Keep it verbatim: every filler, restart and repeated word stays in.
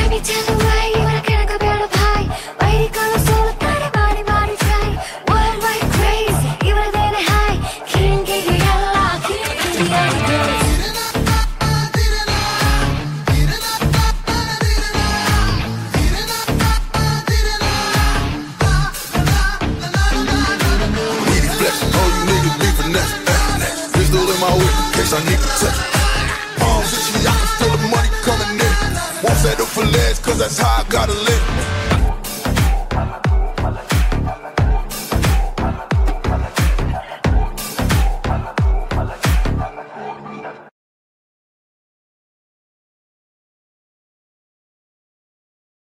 tell me why you wanna get a better pie. Why you gonna solo body body body try? Worldwide crazy, even than a high. Can't get you yellow, can't get you yellow. My way, in case I need to touch it. Palms itchy, I can feel the money coming in. Won't settle for less, cause that's how I gotta live.